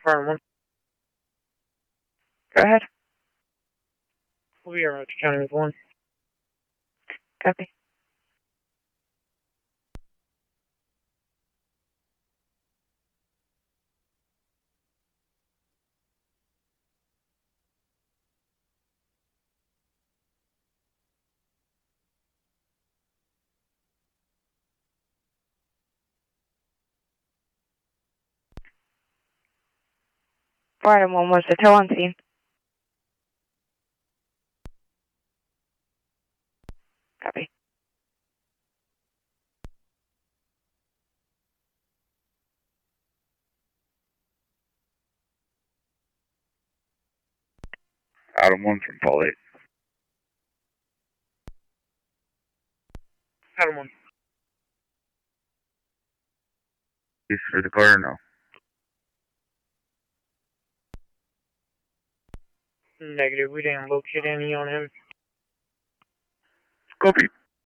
Farm 1. Go ahead. We'll be around County with 1. Copy. Item 1 was the tow on scene. Copy. Item 1 from Paul 8. Item 1. He's for the car or no? Negative. We didn't locate any on him. Copy.